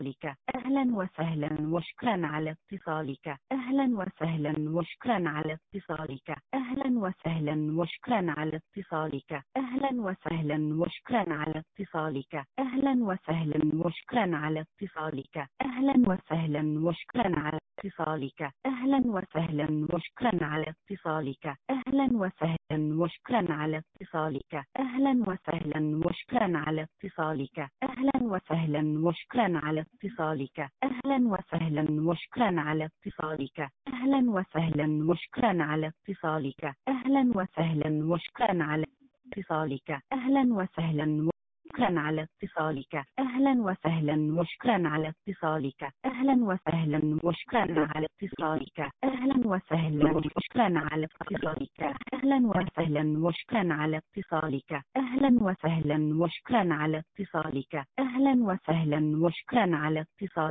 أهلا وسهلا وشكرا على اتصالك. أهلا وسهلا وشكرا على اتصالك. أهلا وسهلا وشكرا على اتصالك. أهلا وسهلا وشكرا على اتصالك. أهلا وسهلا وشكرا على اتصالك. أهلا وسهلا وشكرا على اتصالك. أهلا وسهلا وشكرا على اتصالك. أهلا وسهلا وشكرا على اتصالك. أهلا وسهلا وشكرا على اتصالك. أهلا وسهلا وشكرا على اتصالك. أهلا وسهلا وشكرا على اتصالك. أهلا وسهلا وشكرا على اتصالك. أهلا وسهلا وشكرا على اتصالك. أهلا وسهلا شكرا على اتصالك. أهلا وسهلا وشكرا على اتصالك. أهلا وسهلا وشكرا على اتصالك. أهلا وسهلا وشكرا على اتصالك. أهلا وسهلا وشكرا على اتصالك. أهلا وسهلا وشكرا على اتصالك. أهلا وسهلا وشكرا على اتصالك.